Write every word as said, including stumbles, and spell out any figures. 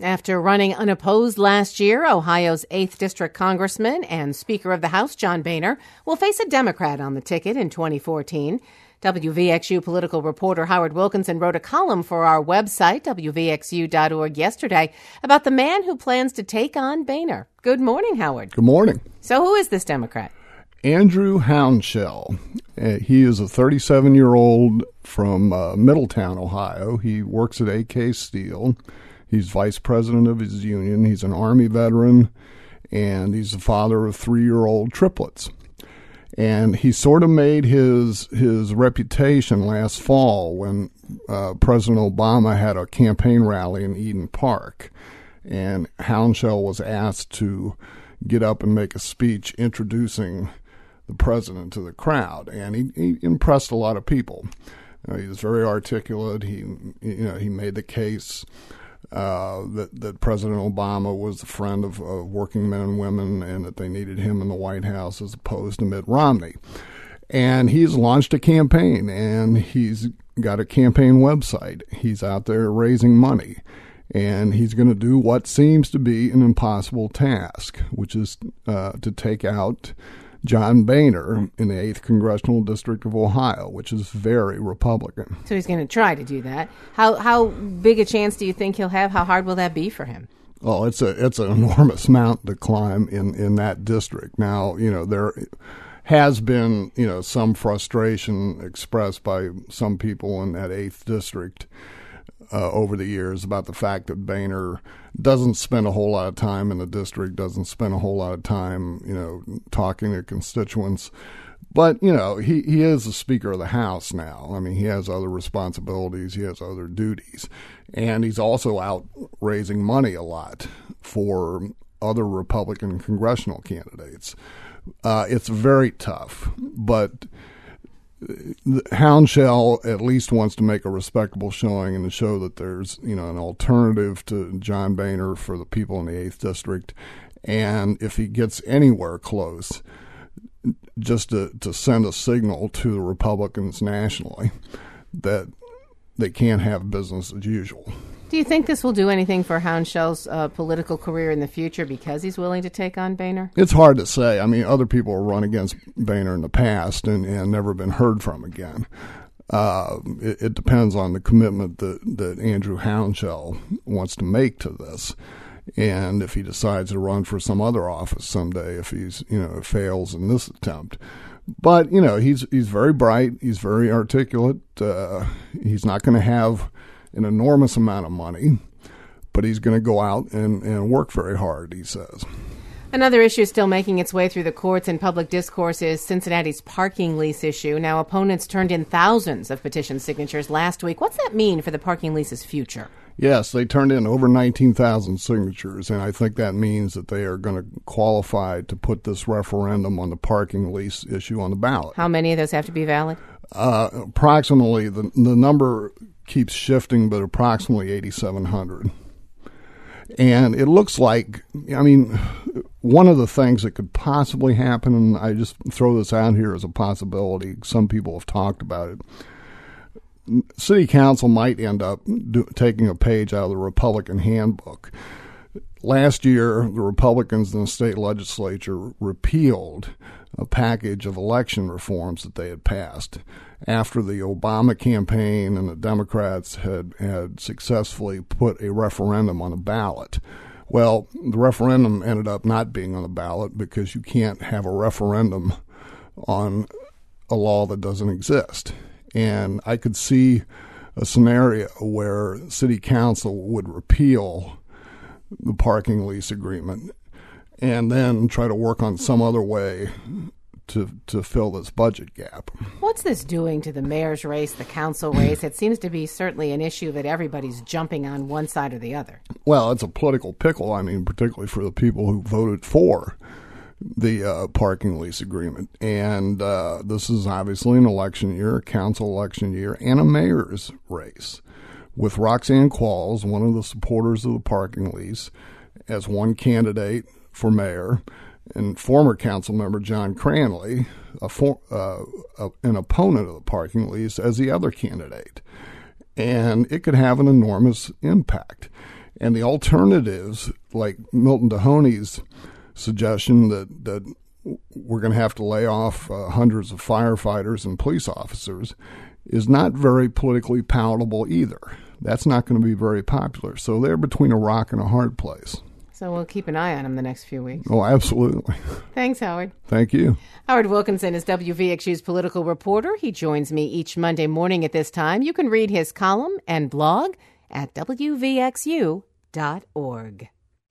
After running unopposed last year, Ohio's eighth District Congressman and Speaker of the House, John Boehner, will face a Democrat on the ticket in twenty fourteen. W V X U political reporter Howard Wilkinson wrote a column for our website, W V X U dot org, yesterday about the man who plans to take on Boehner. Good morning, Howard. Good morning. So who is this Democrat? Andrew Hounshell. Uh, he is a thirty-seven-year-old from uh, Middletown, Ohio. He works at A K Steel. He's vice president of his union. He's an Army veteran, and he's the father of three-year-old triplets. And he sort of made his his reputation last fall when uh, President Obama had a campaign rally in Eden Park. And Hounshell was asked to get up and make a speech introducing the president to the crowd. And he, he impressed a lot of people. Uh, he was very articulate. He, you know, he made the case Uh, that, that President Obama was a friend of, of working men and women and that they needed him in the White House as opposed to Mitt Romney. And he's launched a campaign, and he's got a campaign website. He's out there raising money, and he's going to do what seems to be an impossible task, which is uh, to take out John Boehner in the eighth Congressional District of Ohio, which is very Republican. So he's going to try to do that. How how big a chance do you think he'll have? How hard will that be for him? Oh, it's a it's an enormous mountain to climb in, in that district. Now, you know, there has been, you know, some frustration expressed by some people in that eighth district Uh, over the years about the fact that Boehner doesn't spend a whole lot of time in the district, doesn't spend a whole lot of time, you know, talking to constituents. But, you know, he, he is the Speaker of the House now. I mean, he has other responsibilities. He has other duties. And he's also out raising money a lot for other Republican congressional candidates. Uh, it's very tough, but Hounshell at least wants to make a respectable showing and to show that there's, you know, an alternative to John Boehner for the people in the eighth District. And if he gets anywhere close, just to, to send a signal to the Republicans nationally that they can't have business as usual. Do you think this will do anything for Hounshell's uh, political career in the future because he's willing to take on Boehner? It's hard to say. I mean, other people have run against Boehner in the past and, and never been heard from again. Uh, it, it depends on the commitment that, that Andrew Hounshell wants to make to this. And if he decides to run for some other office someday, if he's, you know, fails in this attempt. But, you know, he's he's very bright. He's very articulate. Uh, he's not going to have an enormous amount of money, but he's going to go out and, and work very hard, he says. Another issue still making its way through the courts and public discourse is Cincinnati's parking lease issue. Now, opponents turned in thousands of petition signatures last week. What's that mean for the parking lease's future? Yes, they turned in over nineteen thousand signatures, and I think that means that they are going to qualify to put this referendum on the parking lease issue on the ballot. How many of those have to be valid? Uh, approximately, the, the number keeps shifting, but approximately eighty-seven hundred. And it looks like, I mean, one of the things that could possibly happen, and I just throw this out here as a possibility, some people have talked about it, City Council might end up do, taking a page out of the Republican handbook. Last year, the Republicans in the state legislature repealed a package of election reforms that they had passed after the Obama campaign and the Democrats had, had successfully put a referendum on the ballot. Well, the referendum ended up not being on the ballot because you can't have a referendum on a law that doesn't exist. And I could see a scenario where City Council would repeal the parking lease agreement and then try to work on some other way to to fill this budget gap. What's this doing to the mayor's race, the council race? It seems to be certainly an issue that everybody's jumping on one side or the other. Well, it's a political pickle, I mean, particularly for the people who voted for the uh, parking lease agreement. And uh, this is obviously an election year, a council election year, and a mayor's race, with Roxanne Qualls, one of the supporters of the parking lease, as one candidate for mayor, and former council member John Cranley, a for, uh, a, an opponent of the parking lease, as the other candidate. And it could have an enormous impact. And the alternatives, like Milton Dohoney's suggestion that, that we're going to have to lay off uh, hundreds of firefighters and police officers, is not very politically palatable either. That's not going to be very popular. So they're between a rock and a hard place. So we'll keep an eye on him the next few weeks. Oh, absolutely. Thanks, Howard. Thank you. Howard Wilkinson is W V X U's political reporter. He joins me each Monday morning at this time. You can read his column and blog at W V X U dot org.